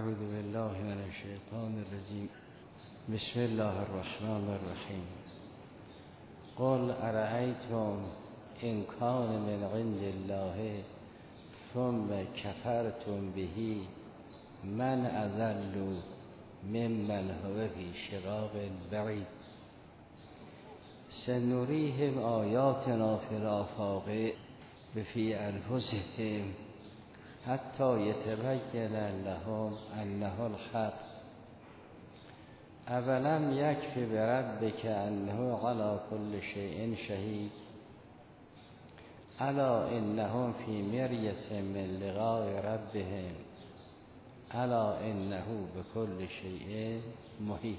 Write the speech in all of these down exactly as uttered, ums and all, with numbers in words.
اعوذ بالله من الشیطان الرجیم. بسم الله الرحمن الرحیم. قل ارأیتم ان کان من عند الله ثم کفرتم به من اضل ممن هو فی شقاق بعید. سنریهم آیاتنا فی الآفاق وفی انفسهم حتی یتبین لهم انه الحق. اولم یکف بربک انه علی کل شیء شهید. الا انهم فی مریة من لقاء ربهم الا انه بكل شیء محیط.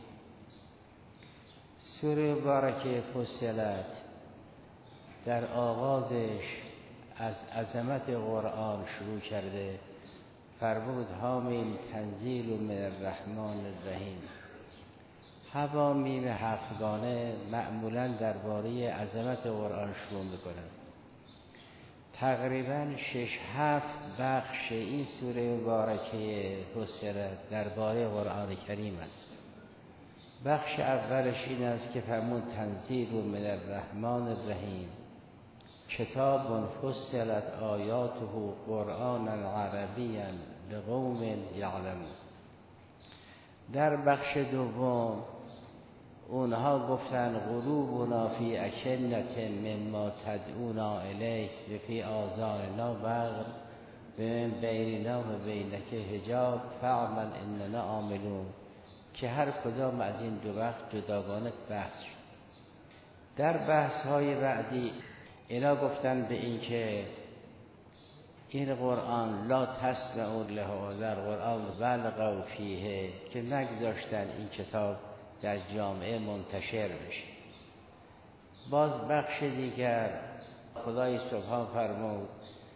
سوره مبارکه فصلت در آغازش از عظمت قرآن شروع کرده، فرمود حامل تنزیل من الرحمن الرحیم. حوامیم هفتگانه معمولا درباره عظمت قرآن شروع میکنند. تقریبا شش هفت بخش این سوره مبارکه فصلت درباره قرآن کریم است. بخش اولش این است که فرمود تنزیل من الرحمن الرحیم، کتاب فصلت آیاته قرآنا عربیا لقوم یعلمون. در بخش دوم اونها گفتن قلوبنا فی اکنة مما تدعونا الیه و فی آذاننا وقر و من بیننا و بینک حجاب فاعمل اننا عاملون، که هر کدام از این دو وقت جداگانه بحث شد. در بحث های بعدی اینا گفتن به این که این قرآن لا تسمعوا له، در قرآن والغوا فیه، که نگذاشتن این کتاب در جامعه منتشر بشه. باز بخش دیگر خدای سبحان فرمود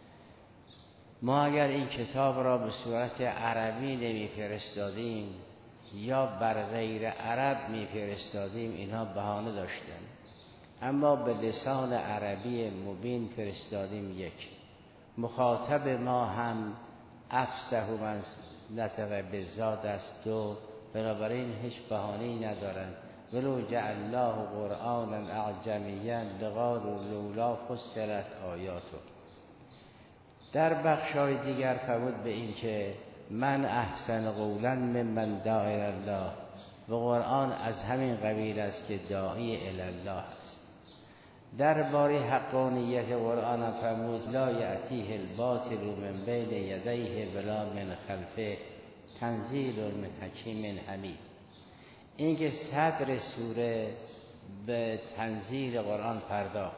ما اگر این کتاب را به صورت عربی نمی فرستادیم یا بر غیر عرب می فرستادیم، اینها بهانه داشتن، اما به لسان عربی مبین فرستادیم. یک مخاطب ما هم افصح من نطق بالذات است. دو بنابراین هیچ بهانه‌ای ندارند. ولو جعلناه قرآنا اعجمیا لقالوا لولا فصلت آیاته. در بخش‌های دیگر فرمود به این که من احسن قولا ممن دعا الی الله، و قرآن از همین قبیل است که داعی الی الله است. درباره حقانیت قرآن فرمود لا یأتیه الباطل من بین یدیه ولا من خلفه تنزیل من حکیم حمید. این که صدر سوره به تنزیل قرآن پرداخت،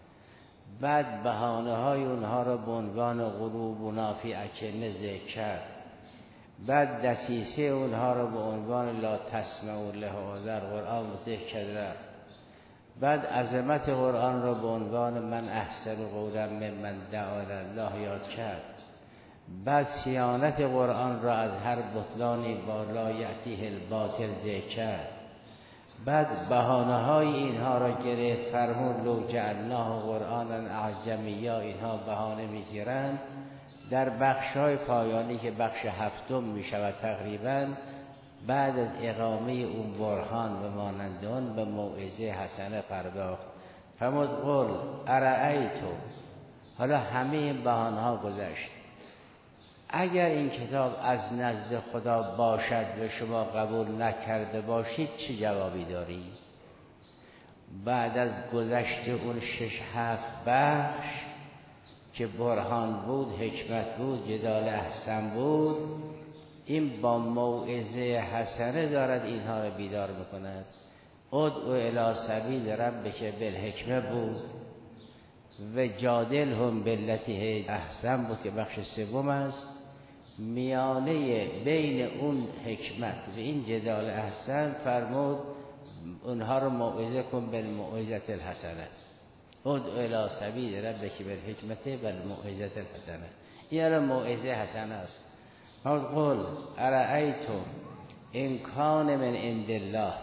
بعد بهانه های اونها را به عنوان قلوبنا فی اکنه ذکر کرد، بعد دسیسه اونها را به عنوان لا تسمعوا له در قرآن ذکر کرد، بعد عظمت قرآن را به عنوان من احسن قولا ممن دعا الی الله یاد کرد، بعد صیانت قرآن را از هر بطلانی با لا یأتیه الباطل ذکر کرد، بعد بهانه های اینها را گرفت، فرمود لو جعلناه قرآنا اعجمیا، اینها بهانه میگیرند. در بخش های پایانی که بخش هفتم می شود تقریبا، بعد از اقامه اون برهان و مانند آن به موعظه حسنه پرداخت. فرمود قل ارأیتم، حالا همه این بهانه ها گذشت، اگر این کتاب از نزد خدا باشد و شما قبول نکرده باشید چه جوابی داری؟ بعد از گذشت اون شش هفت بخش که برهان بود، حکمت بود، جدال احسن بود، این با موعظه حسنه دارد اینها را بیدار میکند. ادعو الی سبیل ربک بالحکمه بود و جادلهم بالتی احسن بود که بخش سوم است. میانه بین اون حکمت و این جدال احسن فرمود اونها رو موعظه کن بالموعظه الحسنه. ادعو الی سبیل ربک بالحکمه والموعظه الحسنه. این موعظه حسنه است. قل ارأیتم ان کان من عند الله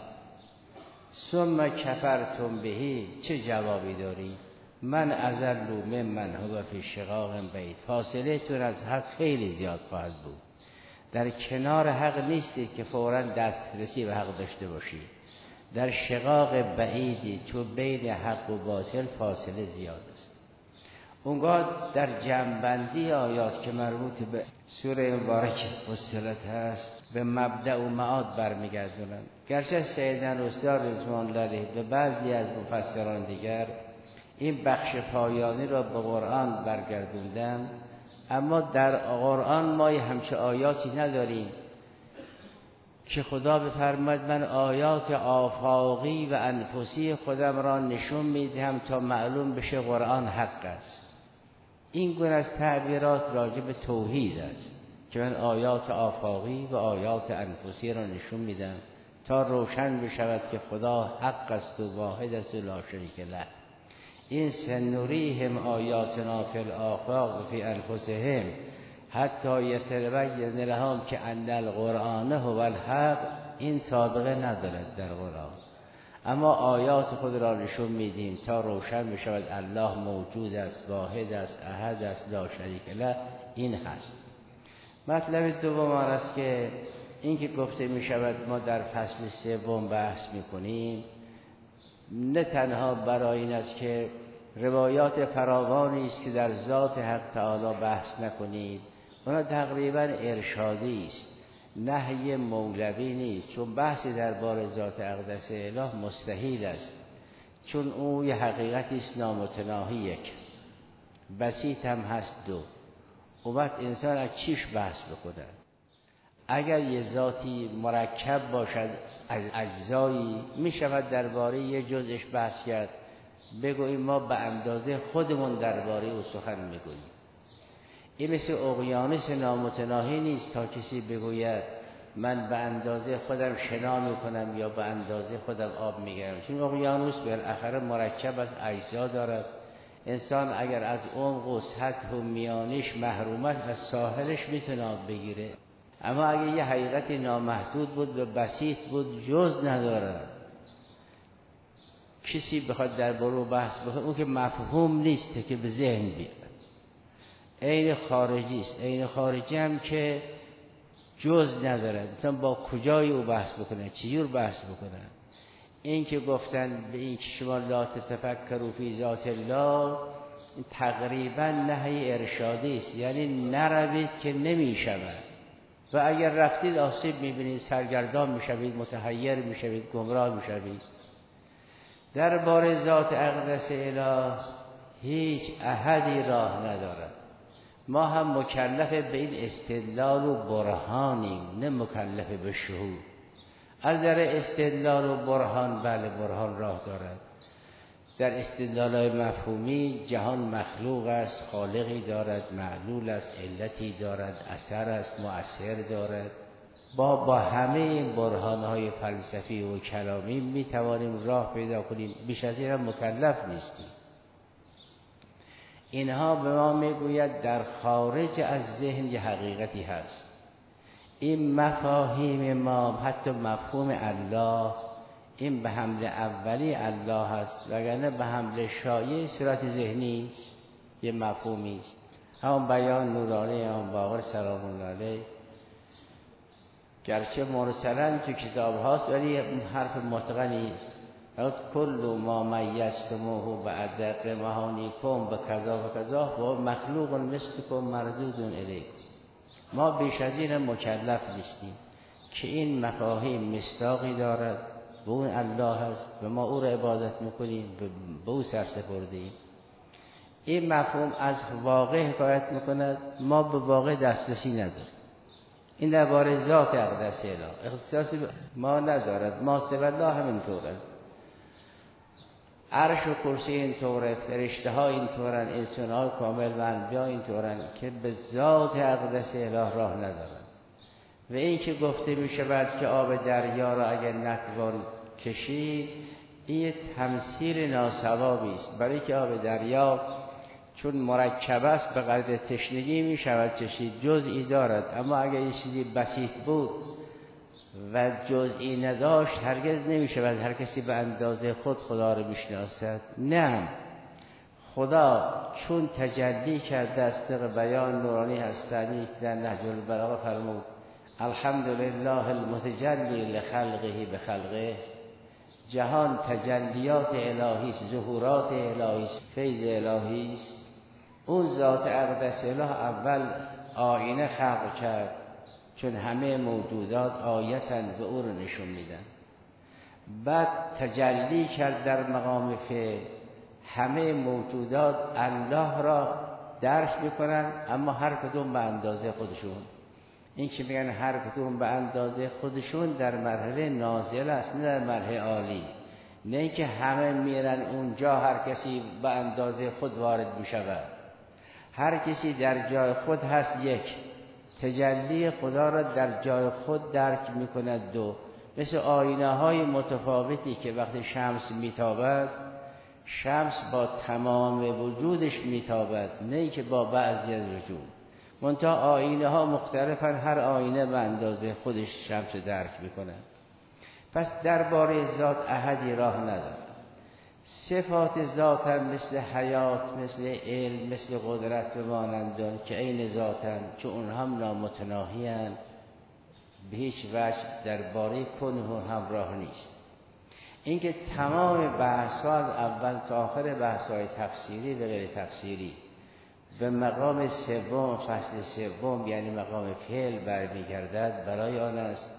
ثم کفرتم به، چه جوابی داری؟ من اضل ممن هو فی شقاق بعید. فاصله تون از حق خیلی زیاد خواهد بود. در کنار حق نیستید که فوراً دسترسی به حق داشته باشید. در شقاق بعیدی، تو بین حق و باطل فاصله زیاد است. اونگاه در جمع‌بندی آیات که مربوط به سوره مبارکه فصلت هست به مبدأ و معاد برمیگردونن. گرچه سیدنا رسول رضوان الله علیه به بعضی از مفسران دیگر این بخش پایانی را به قرآن برگردوندن، اما در قرآن ما همچه آیاتی نداریم که خدا بفرماید من آیات آفاقی و انفسی خودم را نشون میدهم تا معلوم بشه قرآن حق است. این گونه از تعبیرات راجع به توحید است که من آیات آفاقی و آیات انفسی را نشون میدم تا روشن بشود که خدا حق است و واحد است و لا شریک له. این سنوریهم آیاتنا فی الآفاق و فی انفسهم حتی یتبین لهم که ان القرآن هو الحق، این سابقه ندارد در قرآن، اما آیات خود را نشون میدیم تا روشن بشود الله موجود است، واحد است، احد است، لا شریک له. این هست. مطلب دوم است که این که گفته میشود ما در فصل سوم بحث میکنیم، نه تنها برای این است که روایات فراوانی است که در ذات حق تعالی بحث نکنید، اونا تقریبا ارشادی است، نهی مولوی نیست، چون بحثی درباره ذات اقدس اله مستحیل است، چون او یه حقیقتی است نامتناهی، یک بسیط هم هست، دو اوقات انسان از چیش بحث بکنه؟ اگر یه ذاتی مرکب باشد از اجزایی، می شود درباره یه جزش بحث کرد، بگوییم ما به اندازه خودمون درباره او سخن میگوییم. این مثل اقیانوس نامتناهی نیست تا کسی بگوید من به اندازه خودم شنا میکنم یا به اندازه خودم آب میگیرم، چون اقیانوس بالاخره مرکب از اجزا دارد. انسان اگر از عمق و سطح و میانش محروم است از ساحلش میتونه آب بگیره، اما اگر یه حقیقتی نامحدود بود و بسیط بود جز نداره، کسی بخواد در برو بحث بکنه اون که مفهوم نیست که به ذهن بیاد، عین خارجی است. عین خارجی هم که جز نداره، مثلا با کجای او بحث بکنه، چجور بحث بکنه. این که گفتن به این که شما لا تتفکروا فی ذات الله تقریبا نهی ارشادی است، یعنی نروید که نمی شود و اگر رفتید آسیب میبینید، سرگردان میشوید، متحیر میشوید، گمراه میشوید. درباره ذات اقدس اله هیچ احدی راه ندارد. ما هم مکلف به این استدلال و برهانیم، نه مکلف به شهود. از در استدلال و برهان بله برهان راه دارد. در استدلال‌های مفهومی جهان مخلوق است، خالقی دارد، معلول است، علتی دارد، اثر است، مؤثر دارد. با با همه این برهان‌های فلسفی و کلامی می توانیم راه پیدا کنیم، بیش از این هم مکلف نیستیم. اینها به ما میگوید در خارج از ذهن یه حقیقتی هست. این مفاهیم ما، حتی مفهوم الله، این به حمل اولی الله هست، وگرنه به حمل شایع صورت ذهنی است، یه مفهومی است. همون بیان نورانی هم باقر سلام الله علیه گرچه مرسلن تو کتاب هاست ولی حرف متقنی است. کل ما میزتموه بعد قمهانیکم به کذا و کذا و مخلوق مثلکم مردود الیکم. ما بیش از این مکلف نیستیم که این مفاهیم مصداقی دارد، به اون الله هست و ما او را عبادت میکنیم، به او سرسپردیم. این مفهوم از واقع حکایت میکند، ما به واقع دسترسی نداریم. این درباره ذات اقدس اله اختصاصی ما ندارد. ما سوی الله همینطوره، عرش و کرسی اینطوره، فرشته ها اینطورن، انسان های کامل و انبیا اینطورن که به ذات اقدس اله راه ندارن. و این که گفته می شود که آب دریا را اگر نتوان کشید، این تمثیل ناسوابی است، برای که آب دریا چون مرکب است به قدر تشنگی می شود کشید، جزئی دارد، اما اگر یه چیزی بسیط بود و جزئی نداشت هرگز نمی شود هر کسی به اندازه خود خدا رو میشناسد. نه، خدا چون تجلی کرده است، بیان نورانی هستنی در نهج البلاغه فرمود الحمدلله المتجلی لخلقه بخلقه، جهان تجلیات الهی است، ظهورات الهی است، فیض الهی است. اون ذات اقدس اله اول آینه خلق کرد، چون همه موجودات آیتن به او رو نشون میدن. بعد تجلی کرد در مقام فعل، همه موجودات الله را درک میکنن، اما هر کدوم به اندازه خودشون. این که میگن هر کدوم به اندازه خودشون در مرحله نازل است، نه در مرحله عالی. نه اینکه همه میرن اونجا هر کسی به اندازه خود وارد میشود. هر کسی در جای خود هست، یک تجلی خدا را در جای خود درک میکند. دو، مثل آینه های متفاوتی که وقتی شمس میتابد، شمس با تمام وجودش میتابد، نه اینکه با بعضی از وجود. منتها آینه ها مختلفن، هر آینه به اندازه خودش شمس درک میکنه. پس درباره ذات احدی راه نداره. صفات ذات هم مثل حیات، مثل علم، مثل قدرت و مانندان که عین ذاتن، چون اونها هم نامتناهی‌اند، به هیچ وجه درباره کنه همراه نیست. اینکه تمام بحث‌ها از اول تا آخر بحث‌های تفسیری و غیر تفسیری به مقام سوم، فصل سوم یعنی مقام فعل برمیگردد، برای آن است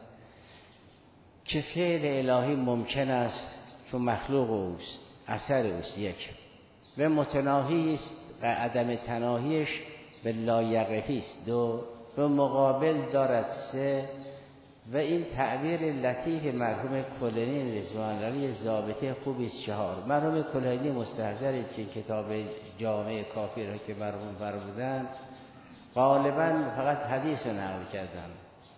که فعل الهی ممکن است چون مخلوق اوست، اثر اوست، یک، و متناهی است و عدم تناهیش به لایقفی است، دو، و مقابل دارد، سه، و این تعبیر لطیف مرحوم کلینی رضوان الله ضابطه خوبی است، چهار. مرحوم کلینی مستحضر که کتاب جامع کافی را که مرحوم فرمودند غالبا فقط حدیث رو نقل کردن.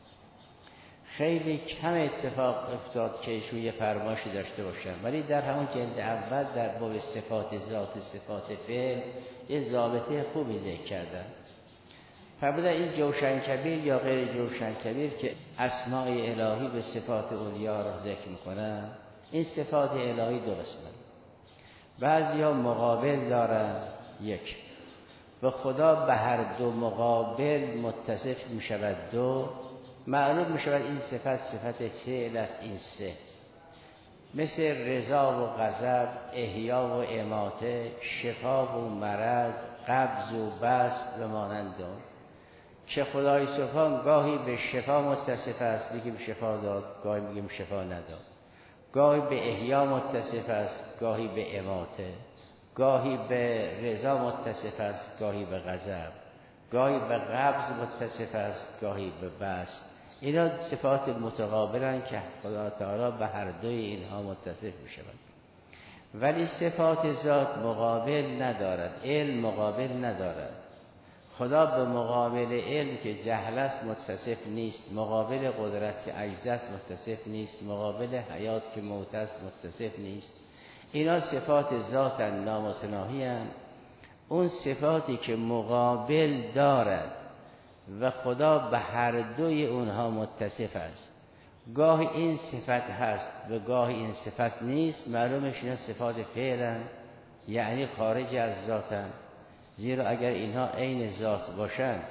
خیلی کم اتفاق افتاد که ایشون یه فرمایشی داشته باشن، ولی در همون جلد اول در باب صفات ذات، صفات فعل یه ضابطه خوبی ذکر کردن. فرمودن این جوشن کبیر یا غیر جوشن کبیر که اسماء الهی به صفات اولیا را ذکر میکنن، این صفات الهی دو قسمه. بعضی ها مقابل دارن، یک، و خدا به هر دو مقابل متصف می شود، دو، معلوم می شود این صفت صفت فعل است، این سه، مثل رضا و غضب، احیا و اماته، شفا و مرض، قبض و بسط و مانند آن. که خدای سبحان گاهی به شفا متصف است، میگیم شفا داد، گاهی میگیم شفا نداد. گاهی به احیا متصف است، گاهی به اماته. گاهی به رضا متصف است، گاهی به غضب. گاهی به قبض متصف است، گاهی به بسط. اینا صفات متقابلن که خدا تعالی به هر دوی اینها متصف میشود. ولی صفات ذات مقابل ندارد، علم مقابل ندارد. خدا به مقابل علم که جهل است متصف نیست، مقابل قدرت که عجزت متصف نیست، مقابل حیات که موت است متصف نیست. اینا صفات ذات نامتناهی هستند. اون صفاتی که مقابل دارد و خدا به هر دوی اونها متصف است، گاهی این صفت هست و گاهی این صفت نیست، معلومش اینا صفات فعلن، یعنی خارج از ذاتن. زیرا اگر اینها عین ذات باشند،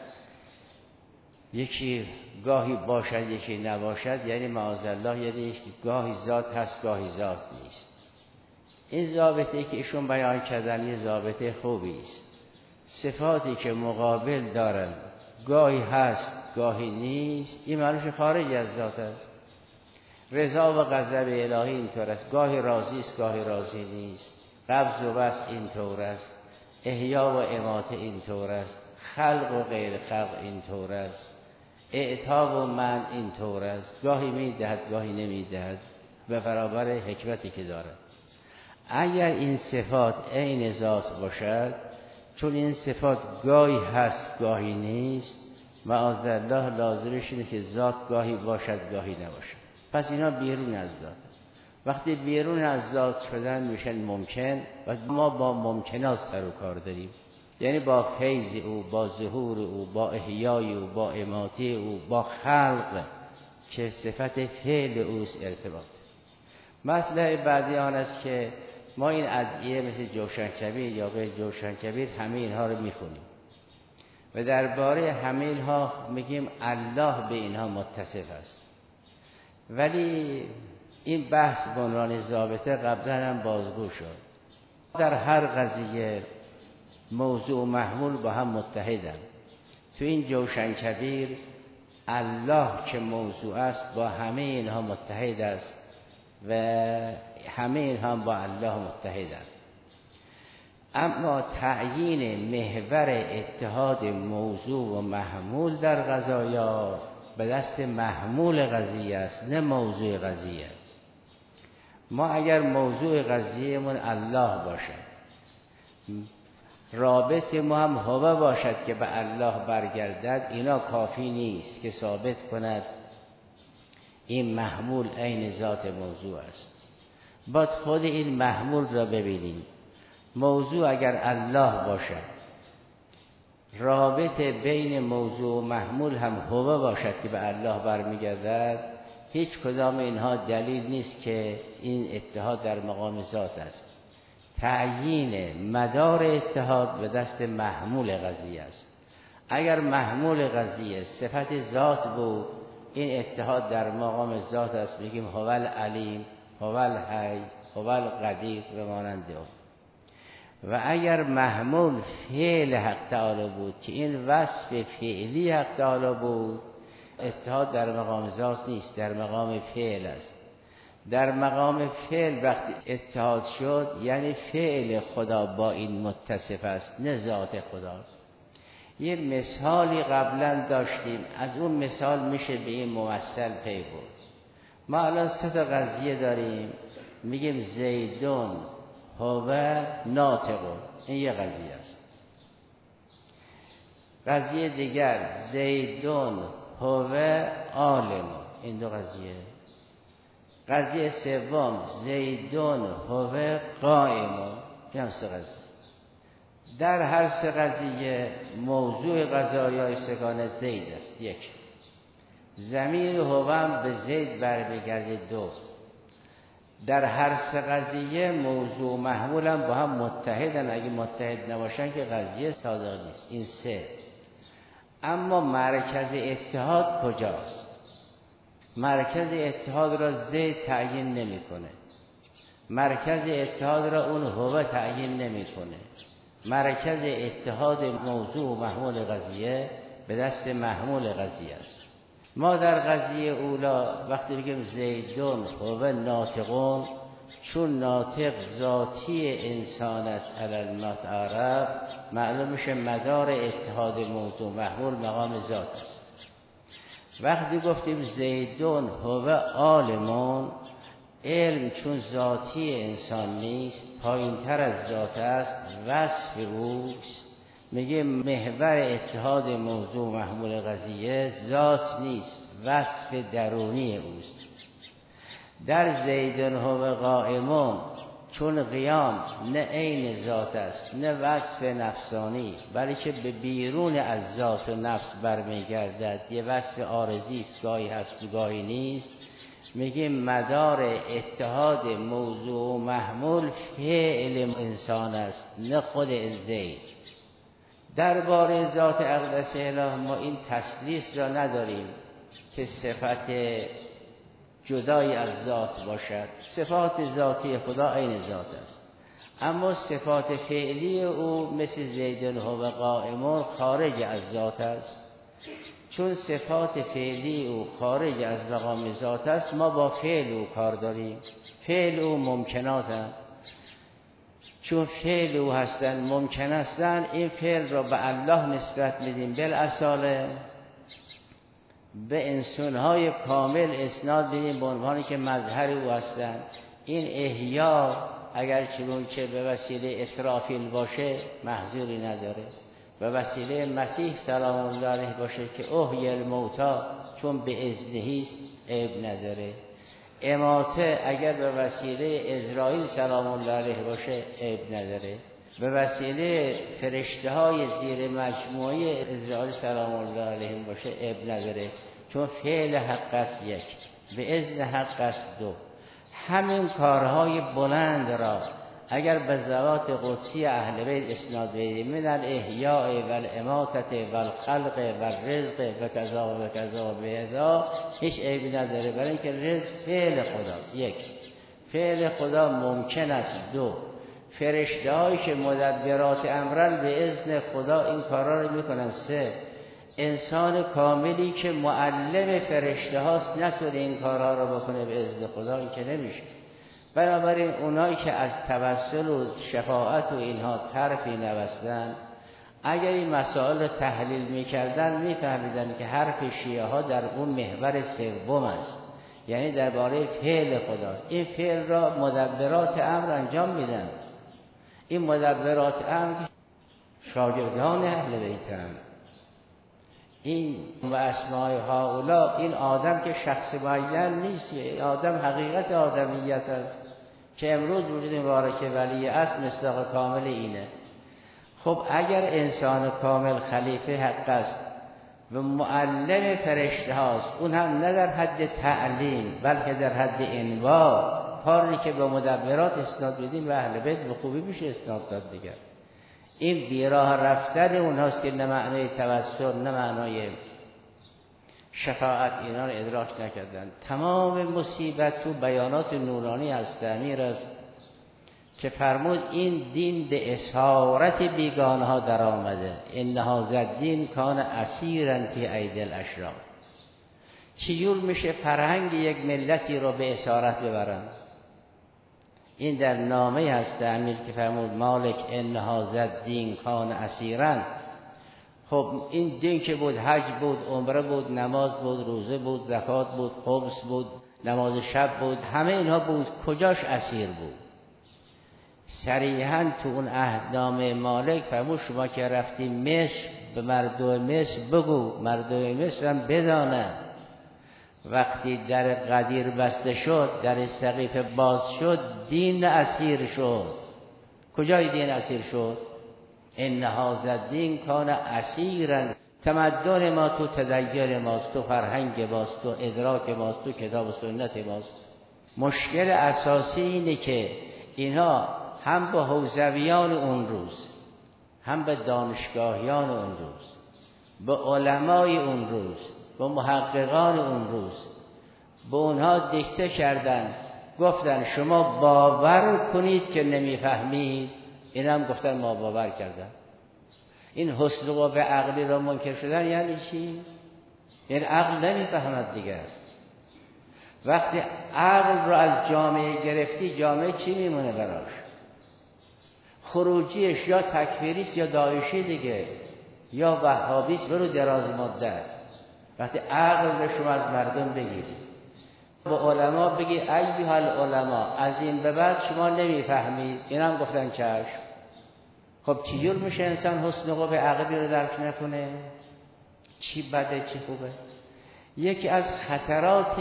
یکی گاهی باشد یکی نباشد، یعنی معاذالله، یعنی گاهی ذات هست گاهی ذات نیست. این ضابطه که ایشون بیان کردن یه ضابطه خوبی است. صفاتی که مقابل دارن گاهی هست گاهی نیست، این معنیش خارج از ذات است. رضا و غضب الهی اینطور است، گاهی راضی است گاهی راضی نیست. قبض و بسط اینطور است، احیا و اماته اینطور است، خلق و غیر خلق اینطور است، اعطا و منع اینطور است، گاهی میدهد گاهی نمیدهد به برابر حکمتی که دارد. اگر این صفات عین ذات باشد، چون این صفات گاهی هست گاهی نیست، معاذالله لازمش اینه که ذات گاهی باشد گاهی نباشد. پس اینا بیرون از ذات. وقتی بیرون از ذات شدن میشن ممکن، و ما با ممکنات سر و کار داریم، یعنی با فیض او، با ظهور او، با احیای او، با اماته او، با خلق که صفت فعل اوست ارتباط. مطلب بعدی آن است که ما این ادعیه مثل جوشن کبیر یا غیر جوشن کبیر همه اینها رو میخونیم، و درباره همه اینها میگیم الله به اینها متصف است. ولی این بحث به عنوان ضابطه قبلا هم بازگو شد. در هر قضیه موضوع و محمول با هم متحدن. تو این جوشن کبیر الله که موضوع است با همه اینها متحد است و همه اینها با الله متحدن. اما تعیین محور اتحاد موضوع و محمول در قضایا به دست محمول قضیه است، نه موضوع قضیه. ما اگر موضوع قضیه‌مون الله باشد، رابط ما هم هو باشد که به الله برگردد، اینا کافی نیست که ثابت کند این محمول عین ذات موضوع است. باید خود این محمول را ببینیم. موضوع اگر الله باشد، رابط بین موضوع و محمول هم هو باشد که به الله برمیگردد، هیچ کدام اینها دلیل نیست که این اتحاد در مقام ذات است. تعیین مدار اتحاد به دست محمول قضیه است. اگر محمول قضیه صفت ذات بود، این اتحاد در مقام ذات است، میگیم هو العلیم، هو الحی، هو القدیر و مانند اون. و اگر محمول فعل حق تعالی بود که این وصف فعلی حق تعالی بود، اتحاد در مقام ذات نیست، در مقام فعل است. در مقام فعل وقتی اتحاد شد یعنی فعل خدا با این متصف است، نه ذات خدا. یه مثالی قبلا داشتیم، از اون مثال میشه به این ممثل پی برد. ما الان سه تا قضیه داریم، میگیم زیدون هو ناطقون، این یه قضیه است. قضیه دیگر زیدون هو عالم، این دو قضیه. قضیه سوم زیدون هو قائم، این هم سه قضیه. در هر سه قضیه موضوع قضایای سگانه زید است، یک. ضمیر هو هم به زید برمیگرده، دو. در هر سه قضیه موضوع محمول هم با هم متحدن، اگه متحد نباشن که قضیه صادق نیست. این سه. اما مرکز اتحاد کجاست؟ مرکز اتحاد را زید تعیین نمیکنه، مرکز اتحاد را اون هو تعیین نمیکنه. مرکز اتحاد موضوع و محمول قضیه به دست محمول قضیه است. ما در قضیه اولا وقتی بگیم زیدون هو ناطقون، چون ناطق ذاتی انسان است علی المتعارف، معلوم میشه مدار اتحاد موضوع محمول مقام ذات است. وقتی گفتیم زیدون هو عالمون، علم چون ذاتی انسان نیست، پایین تر از ذات است، وصف اوست، میگه محور اتحاد موضوع محمول قضیه ذات نیست، وصف درونی اوست. در زیدون هو قائمون، چون قیام نه عین ذات است، نه وصف نفسانی، بلکه به بیرون از ذات و نفس برمیگردد، یه وصف عارضی است، گاهی هست و گاهی نیست. میگیم مدار اتحاد موضوع و محمول فعل انسان است، نه خود زید. درباره ذات اقدس اله ما این تسلیس را نداریم که صفت جدای از ذات باشد. صفات ذاتی خدا عین ذات است، اما صفات فعلی او مثل زیدون هو قائمون خارج از ذات است. چون صفات فعلی او خارج از مقام ذات است، ما با فعل او کار داریم. فعل او ممکنات هست، چون فعل او هستن ممکن هستن، این فعل را به الله نسبت میدیم، بالاصاله به انسانهای کامل اسناد بدیم به عنوانی که مظهر او هستن. این احیا اگر چون که به وسیله اسرافیل باشه محذوری نداره، به وسیله مسیح سلام الله علیه باشه که احیی الموتا چون به اذنه است عیب نداره. اماته اگر به وسیله اسرائیل سلام الله علیه باشه عیب نداره. به وسیله فرشته های زیر مجموعه اسرائیل سلام الله علیه باشه عیب نداره، چون فعل حق است یک، به اذن حق است دو. همین کارهای بلند را اگر به ذوات قدسی اهل بیت اسناد بدیم من الاحیاء و الاماتة و الخلق و الرزق و کذا و کذا و کذا هیچ عیبی نداره، برای اینکه رزق فعل خداست. یک، فعل خدا ممکن است. دو، فرشته هایی که مدبرات امرن به اذن خدا این کارا رو میکنن. سه، انسان کاملی که معلم فرشته هاست نتونه این کارها رو بکنه به اذن خدا، این که نمیشه. بنابراین اونایی که از توسل و شفاعت و اینها طرفی نبستن، اگر این مسائل رو تحلیل میکردن میفهمیدن که حرف شیعه ها در اون محور سوم است، یعنی درباره فعل خداست. این فعل را مدبرات امر انجام میدن. این مدبرات امر شاگردان اهل بیتن. این و اسماء هؤلاء، این آدم که شخص معین نیست، این آدم حقیقت آدمیت است که امروز وجود مبارک ولی است، مصداق کامل اینه. خب اگر انسان کامل خلیفه حق است و معلم فرشته هاست، اون هم نه در حد تعلیم بلکه در حد انواع، کاری که به مدبرات اسناد بدیم و اهل بیت به خوبی میشه اسناد داد دیگر. این بیراه رفتن اونهاست که نه معنای توسل نه معنای شفاعت اینا رو ادراک نکردن. تمام مصیبت تو بیانات نورانی از امیر است که فرمود این دین به اسارت بیگانه ها در آمده. ان هذا الدین کان اسیرا فی ایدی الاشرار. چجور میشه فرهنگ یک ملتی رو به اسارت ببرن؟ این در نامه هست امیر که فرمود مالک ان هذا الدین کان اسیرا. خب این دین که بود حج بود، عمره بود، نماز بود، روزه بود، زکات بود، خمس بود، نماز شب بود، همه اینها بود، کجاش اسیر بود؟ صریحاً تو اون عهدنامه مالک فرمود شما که رفتی مصر به مردم مصر بگو، مردم مصر هم بدانند وقتی در غدیر بسته شد، در سقیفه باز شد، دین اسیر شد. کجای دین اسیر شد؟ ان هذا الدین کان اسیرا. تمدن ما تو تدین ماست، تو فرهنگ ماست، تو ادراک ماست، تو کتاب و سنت ماست. مشکل اساسی اینه که اینها هم به حوزویان اون روز، هم به دانشگاهیان اون روز، به علمای اون روز، به محققان اون روز، به اونها دیکته کردن، گفتن شما باور کنید که نمیفهمید. این هم گفتن ما باور کردن. این حسن و به عقلی را منکر شدن یعنی چی؟ یعنی عقل نمیفهمد دیگر. وقتی عقل را از جامعه گرفتی، جامعه چی میمونه براش؟ خروجیش یا تکفیریست یا داعشی دیگه، یا وهابیست برو دراز مدت. وقتی عقل رو شما از مردم بگیری، با علما بگی ایها العلما از این به بعد شما نمیفهمید، این هم گفتن چشم. خب چجور میشه انسان حسن قوه عقلی رو درک نکنه؟ چی بده چی خوبه؟ یکی از خطرات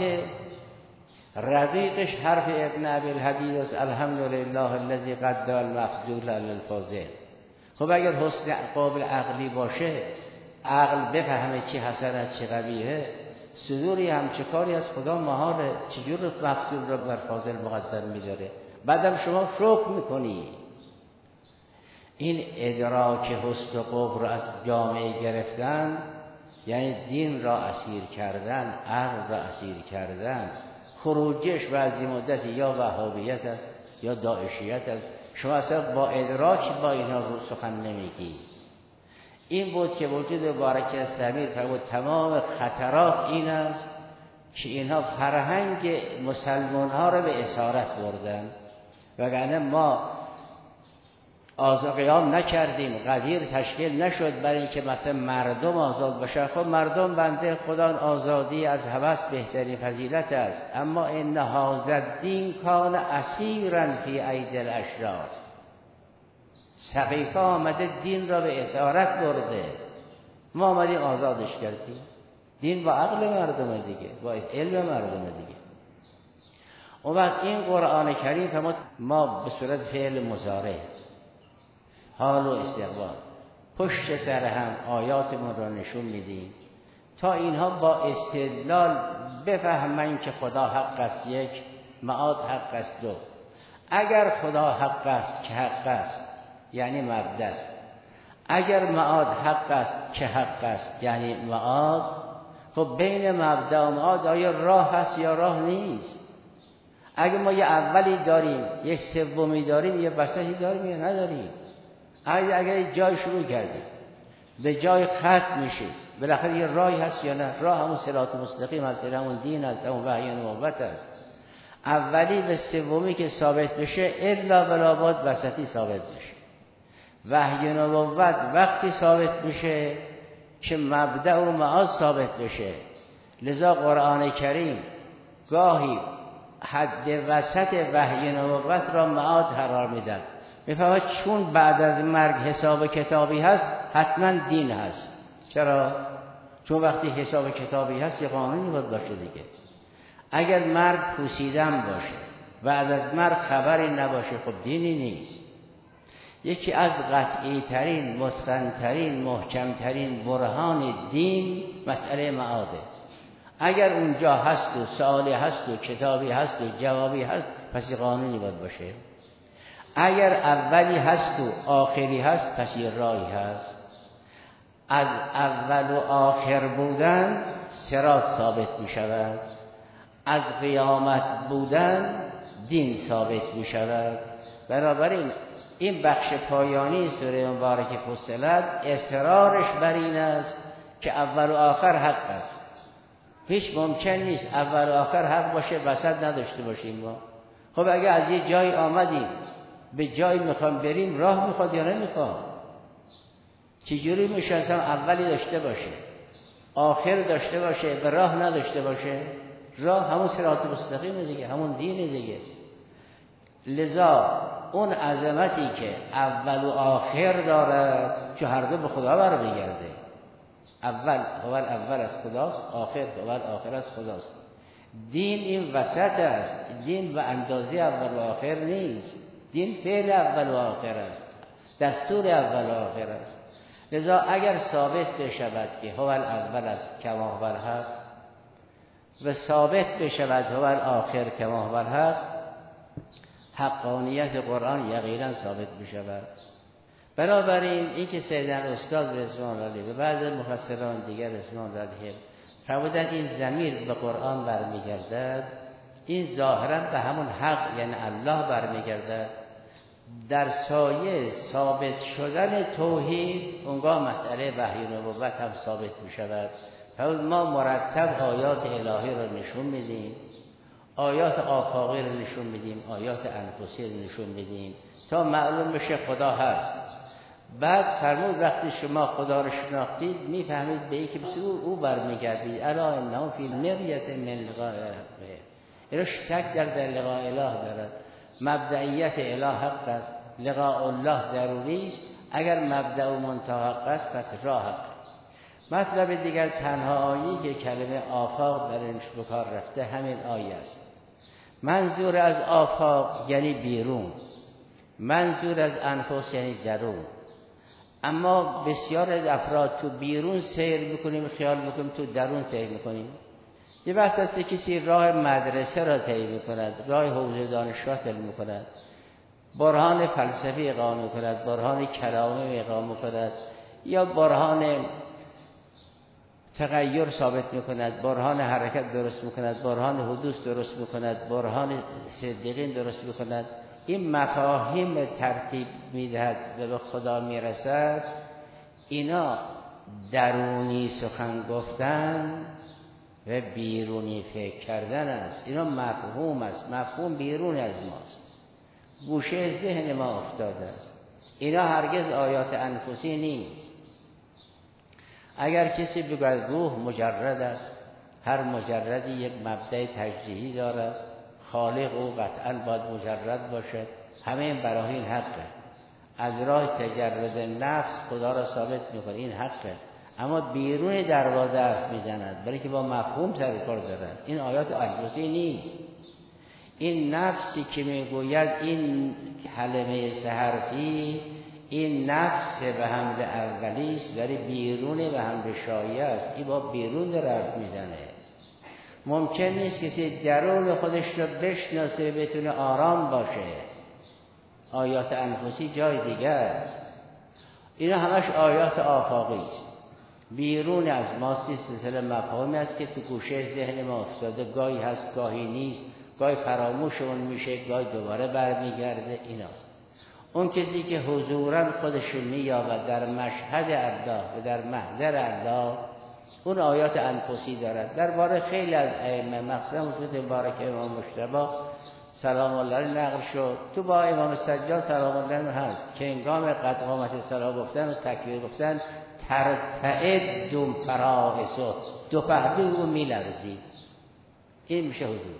رقیقش حرف ابن ابی الحدید است الحمدلله الذی قد المفضول علی الفاضل. خب اگر حسن قابل عقلی باشه، عقل بفهمه چی حسنه چی قبیحه، صدوری همچه کاری از خدا مهاره، چجور مفضول را بر فاضل مقدم میداره؟ بعدم شما شکر میکنی. این ادراک حسن و قبح را از جامعه گرفتن یعنی دین را اسیر کردن، عقل را اسیر کردن. خروجش بعضی مدت یا وهابیت است یا داعشیت است. شما اصلا با ادراک با اینها رو سخن نمیگی. این بود که وجود مبارک استمیر فرمود تمام خطرات این است که اینها فرهنگ مسلمان ها رو به اسارت بردن. وگرنه ما آزاد قیام نکردیم، غدیر تشکیل نشد برای اینکه مثلا مردم آزاد باشن. خب مردم بنده خدا، آزادی از هوس بهترین فضیلت است. اما ان هذا الدین کان اسیرا فی ایدی الاشرار. سقیفه آمده دین را به اسارت برده، ما آمدیم آزادش کردیم. دین با عقل مردم دیگه، با علم مردم دیگه. اون وقت این قرآن کریم فرمود ما به صورت فعل مضارع حال و استقبال پشت سر هم آیاتمون را نشون میدیم تا اینها با استدلال بفهمن که خدا حق است یک، معاد حق است دو. اگر خدا حق است که حق است یعنی مبدأ، اگر معاد حق است که حق است یعنی معاد، خب بین مبدأ و معاد آیا راه هست یا راه نیست؟ اگر ما یه اولی داریم، یک سومی داریم، یه وسطی داریم یا نداریم؟ اگر اگر جای شروع کردیم به جای ختم میشه، بالاخره یه راهی هست یا نه؟ راه همون صراط مستقیم هست، همون دین هست، همون وحی و نبوت هست. اولی به سومی که ثابت بشه الا بلابد وسطی ثابت بشه. وحی و نبوت وقتی ثابت میشه که مبدأ و معاد ثابت بشه. لذا قرآن کریم گاهی حد وسط وحی و نبوت را معاد قرار میدن. میفهمد چون بعد از مرگ حساب کتابی هست حتما دین هست. چرا؟ چون وقتی حساب کتابی هست یه قانونی باید باشه دیگه. اگر مرگ پوسیدن باشه بعد از مرگ خبری نباشه خب دینی نیست. یکی از قطعی ترین، متقن ترین، محکم ترین برهان دین مسئله معاده. اگر اونجا هست و سوالی هست و کتابی هست و جوابی هست پس قانونی باید باشه. اگر اولی هست و آخری هست پس یه راهی هست. از اول و آخر بودن صراط ثابت می شود، از قیامت بودن دین ثابت می شود. بنابراین این بخش پایانی سوره مبارکه فصلت اصرارش بر این است که اول و آخر حق است. هیچ ممکن نیست اول و آخر حق باشه وسط نداشته باشیم ما. خب اگه از یه جای آمدیم به جایی میخوام بریم راه میخواد یا نمیخواد؟ چجوری میشه اصلا اولی داشته باشه آخر داشته باشه به راه نداشته باشه؟ راه همون صراط مستقیم دیگه، همون دین دیگه. لذا اون عظمتی که اول و آخر دارد که هر دو به خدا برمیگرده. اول اول اول از خداست، آخر اول آخر از خداست. دین این وسط است. دین به اندازه اول و آخر نیست. دین فعل اول و آخر است، دستور اول و آخر است. لذا اگر ثابت بشود که هو الاول است کما هو الحق و ثابت بشود هو الاخر کما هو الحق، حقانیت قرآن یقینا ثابت بشود. بنابراین این که سیدنا استاد رضوان الله علیه و بعض مفسران دیگر رضوان الله علیه فرمودند این ضمیر به قرآن برمیگردد، این ظاهرا به همون حق یعنی الله برمیگردد. در سایه ثابت شدن توحید اونگاه مسئله وحی و نبوت هم ثابت می شود. ما مرتب آیات الهی رو نشون میدیم، آیات آفاقی رو نشون میدیم، آیات انفسی رو نشون میدیم تا معلوم بشه خدا هست. بعد فرمود وقتی شما خدا رو شناختید میفهمید به یکی بسید او برمیگردید. الا انه فی المریت من لقاء ربه. اینو شک در در لقاء اله دارد. مبدئیت اله حق است، لقاء الله ضروری است. اگر مبدأ و منتهی حق است پس راه حق. مطلب دیگر تنها آیه‌ای که کلمه آفاق درش به کار رفته همین آیه است. منظور از آفاق یعنی بیرون، منظور از انفس یعنی درون. اما بسیار از افراد تو بیرون سیر میکنیم، خیال میکنیم تو درون سیر میکنیم. یه وقت هست کسی راه مدرسه را طی میکند، راه حوزه دانشگاه طی میکند، برهان فلسفی اقامه میکند، برهان کلامی اقامه میکند، یا برهان تغییر ثابت میکند، برهان حرکت درست میکند، برهان حدوث درست میکند، برهان صدیقین درست میکند. این مفاهیم ترتیب میدهد و به خدا میرسد. اینا درونی سخن گفتن و بیرونی فکر کردن است. اینا مفهوم است. مفهوم بیرون از ماست، گوشه ذهن ما افتاده است. اینا هرگز آیات انفسی نیست. اگر کسی بگوید روح مجرد است، هر مجردی یک مبدأ تجزیهی دارد، خالق او قطعا باید مجرد باشد، همه این براهین حقه. از راه تجرد نفس خدا را ثابت میکنه، این حقه. اما بیرون دروازه حرف میزند برای که با مفهوم سر کار دارد. این آیات انفسی نیست. این نفسی که میگوید این کلمه سه حرفی، این نفس به حمل اولی است، ولی بیرون به حمل شایعه است. این با بیرون در حرف میزنه. ممکن نیست کسی درون خودش رو بشناسه بتونه آرام باشه. آیات انفسی جای دیگه است. اینا همش آیات آفاقی است، بیرون از ماست، سلسله مفاهیمی است که تو گوشه ذهن ما افتاده، گاهی هست گاهی نیست، گاهی فراموشمون میشه، گاهی دوباره برمیگرده. ایناست. اون کسی که حضوراً خودش مییابد در مشهد الله و در محضر الله، اون آیات انفسی دارد. درباره خیلی از ائمه، مخصوصا وجود مبارک امام مجتبی سلام الله علیه نقل شد، تو با امام سجاد سلام الله علیه هست که هنگام قد قامت صلا گفتن و تکبیر گفتن ترتعد دم فرائسو، دو پهلو او میلرزید. این میشه حضور.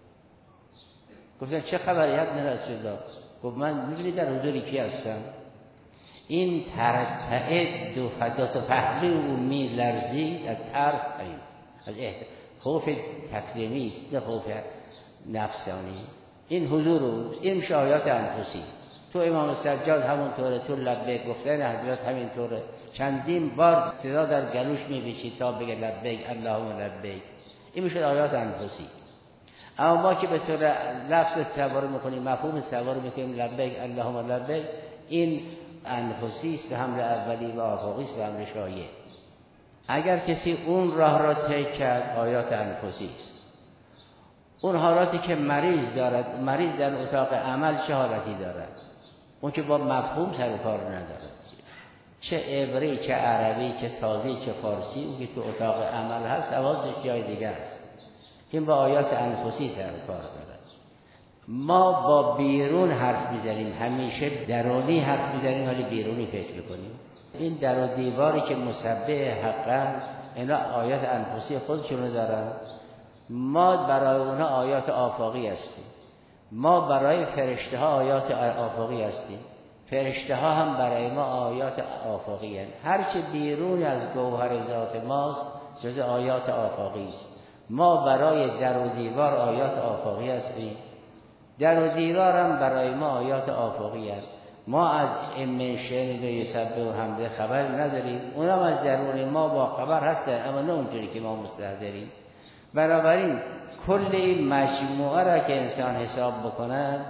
گفتن چه خبری ابن رسول الله؟ گفت من میدونی در حضوری کی هستم؟ این ترتعد دو فدات پهلو او میلرزید از ترس، از خوف تکلیمی است نه خوف نفسانی. این حضور اوست. این میشه آیات انفسی. تو امام سجاد همونطوره، تو لبیک گفتن حضرت همینطوره، چندین بار صدا در گلوش میبیچید تا بگه لبیک اللهم لبیک. این میشه آیات انفسی. اما ما که به طور لفظ سوار میکنیم، مفهوم سوار میکنیم لبیک اللهم لبیک، این انفسی است، به حمل اولی و آفاقی است، به حمل شایع. اگر کسی اون راه را طی کرد، آیات انفسی است. اون حالاتی که مریض دارد، مریض در اتاق عمل چه حالتی دارد؟ اون که با مفهوم سر و کار ندارد، چه عبری، چه عربی، چه تازی، چه فارسی، اون که تو اتاق عمل هست حواسش جای دیگه است. این با آیات انفسی سر و کار دارد. ما با بیرون حرف میزنیم، همیشه درونی حرف میزنیم ولی بیرونی فکر میکنیم. این در و دیواری که مسبح حقا، اینا آیات انفسی خودشونو دارن. ما برای اونا آیات آفاقی هستیم. ما برای فرشته ها آیات آفاقی هستیم. فرشته ها هم برای ما آیات آفاقی هستند. هرچه بیرون از گوهر ذات ماست جز آیات آفاقی است. ما برای در و دیوار آیات آفاقی هستیم. در و دیوار هم برای ما آیات آفاقی هست. ما از امن شعر یسبح و حمده خبر نداریم، اونا از درون ما با خبر هستن، اما نه اونجوری که ما مستحضریم. بنابراین کل این مجموعه را که انسان حساب بکند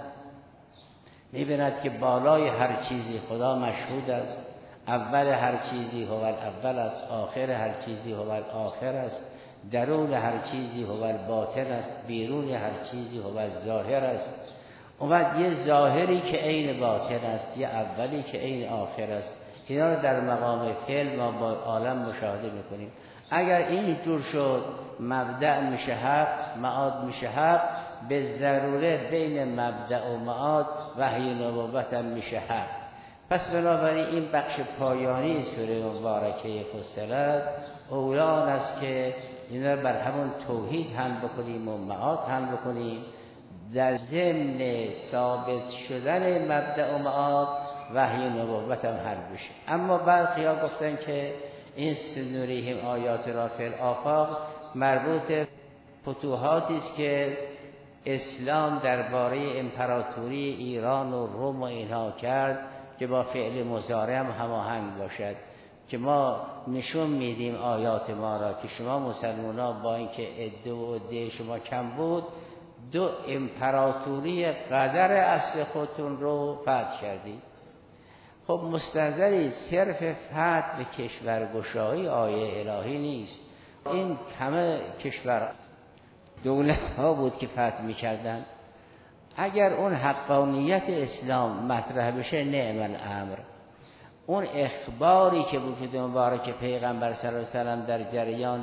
می‌بیند که بالای هر چیزی خدا مشهود است. اول هر چیزی هو الاول است، آخر هر چیزی هو الاخر است، درون هر چیزی هو الباطن است، بیرون هر چیزی هو الظاهر است. اومد یه ظاهری که عین باطن است، یه اولی که عین آخر است. اینا رو در مقام فعل ما با عالم مشاهده میکنیم. اگر این جور شد مبدأ میشه حق، معاد میشه حق، به ضروره بین مبدأ و معاد وحی نبوت هم میشه حق. پس بنابراین این بخش پایانی سوره مبارکه فصلت اولان است که اینا رو بر همون توحید حمل بکنیم و معاد حمل بکنیم، در ضمن ثابت شدن مبدأ و معاد وحی نبوت هم حل بشه. اما برخی‌ها گفتن که این سنوریهم آیات را فی الآفاق مربوط فتوحاتی است که اسلام درباره امپراتوری ایران و روم و اینها کرد که با فعل مضارع هم هماهنگ باشد، که ما نشون میدیم آیات ما را که شما مسلمان‌ها با اینکه عده و عده شما کم بود، دو امپراتوری قدر اصل خودتون رو فتح کردید. خب مستنظری صرف فتح به کشورگشایی آیه الهی نیست. این همه کشور دولت ها بود که فتح می کردن. اگر اون حقانیت اسلام مطرح بشه نعم الامر. اون اخباری که وجود مبارک پیغمبر صلی الله علیه و سلم در جریان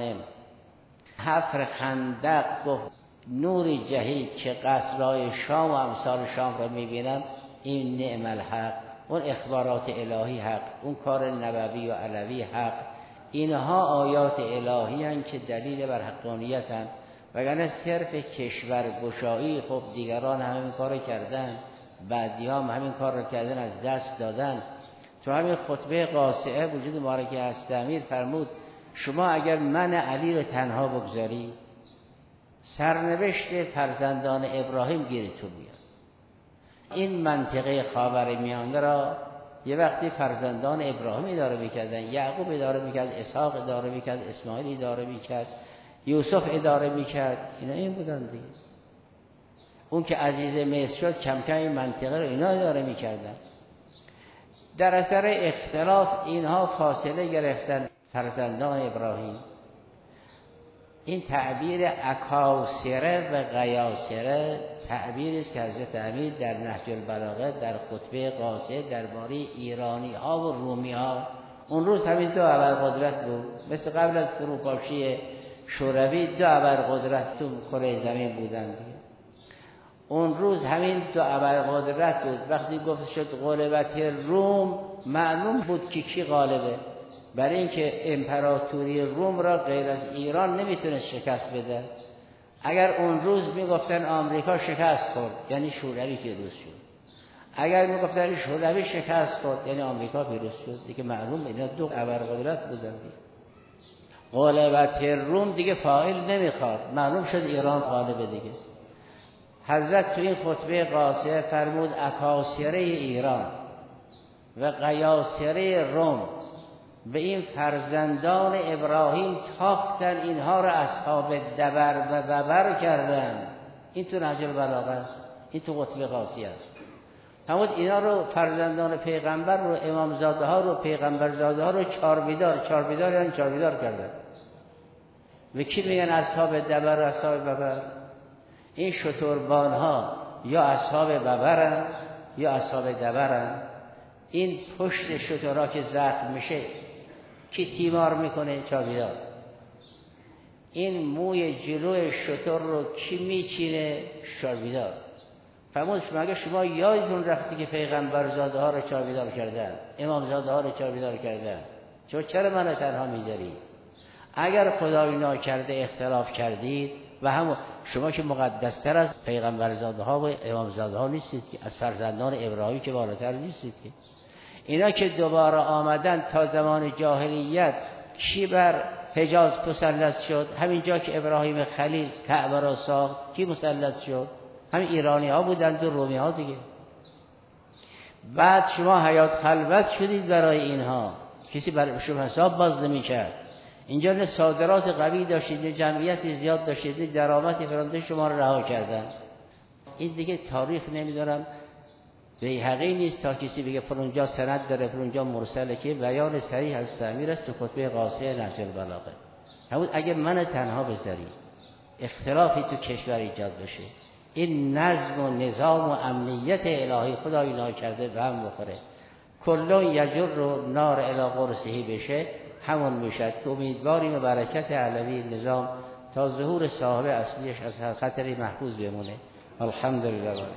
حفر خندق گفت نوری جهید که قصرهای شام و امثال شام را می بینم، این نعم الحق. اون اخبارات الهی حق، اون کار نبوی و علوی حق، اینها آیات الهی هستند که دلیل بر حقانیت هستند. وگرنه صرف کشورگشایی، خب دیگران همین کار کردن، بعدی هم همین کار رو کردن، از دست دادن. تو همین خطبه قاصعه وجود مبارک هستمیر فرمود شما اگر من علی رو تنها بگذاری، سرنوشت فرزندان ابراهیم گیر تو بیاد. این منطقه خاورمیانه را یه وقتی فرزندان ابراهیم اداره میکردن، یعقوب اداره میکرد، اسحاق اداره میکرد، اسماعیل اداره میکرد، یوسف اداره میکرد. اینا این بودن دیگه. اون که عزیز مصر شد کم کم این منطقه رو اینا اداره میکردن. در اثر اختلاف اینها فاصله گرفتن فرزندان ابراهیم. این تعبیر اکاسره و غیاسره تعبیری است که حضرت امیر در نهج البلاغه در خطبه قاصده درباره ایرانی ها و رومی ها، اون روز همین دو ابرقدرت بود، مثل قبل از فروپاشی شوروی دو ابرقدرت تو کره زمین بودند. اون روز همین دو ابرقدرت بود. وقتی گفت شد غلبت روم، معلوم بود که کی غالبه، برای اینکه امپراتوری روم را غیر از ایران نمیتونه شکست بده. اگر اون روز میگفتن آمریکا شکست خورد یعنی شوروی پیروز شد، اگر میگفتن شوروی شکست خورد یعنی آمریکا پیروز شد. دیگه معلوم اینا دو ابرقدرت بودن. غلبت روم دیگه فاعل نمیخواد، معلوم شد ایران غالبه دیگه. حضرت تو این خطبه قاصده فرمود اکاسره ایران و غیاسره روم به این فرزندان ابراهیم تاختن، اینها را اصحاب دبر و ببر کردن. این تو نهج البلاغه است، این تو خطبه قاصده است. همون اینا رو فرزندان پیغمبر رو، امامزاده ها رو، پیغمبرزاده ها رو چاربیدار، چاربیدار یعنی چاربیدار کردن. و کی میگن اصحاب دبر و اصحاب ببر؟ این شتربان ها یا اصحاب ببرن یا اصحاب دبرن. این پشت شترها که زخم میشه کی تیمار میکنه؟ چاربیدار. این موی جلوی شتر رو کی میچینه؟ چاربیدار. فرمود شما اگه شما یادتون رفتی که پیغمبرزاده ها رو چاربیدار کردن، امامزاده ها رو چاربیدار کردن، چرا چرا منو تنها میذاری؟ اگر خدای ناکرده اختلاف کردید و هم شما که مقدستر از پیغمبرزاده ها و امامزاده ها نیستید که، از فرزندان ابراهیم که بالاتر نیستید که. اینا که دوباره آمدن تا زمان جاهلیت کی بر حجاز مسلط شد؟ همین جا که ابراهیم خلیل کعبه را ساخت کی مسلط شد؟ همین ایرانی ها بودند و رومی ها دیگه. بعد شما حیات خلوت شدید برای اینها، کسی برای شما حساب باز نمی کرد. اینجا نه صادرات قوی داشتید، نه جمعیت زیاد داشتید، نه درآمدی فرانده شما را رها کردن. این دیگه تاریخ نمیدونم بیهقی نیست تا کسی بگه فلانجا سند داره فلانجا مرسله، که بیان صریح از امیر است تو خطبه قاصده نهج البلاغه. همون اگه من تنها بذاری اختلافی تو کشور ایجاد بشه، این نظم و نظام و امنیت الهی خدای ناکرده به هم بخوره، کلون یجر رو نار الی قرصهی بشه، همون میشد که امیدواریم و برکت علوی نظام تا ظهور صاحب اصلیش از هر خطری محفوظ بمونه. الحمدلله.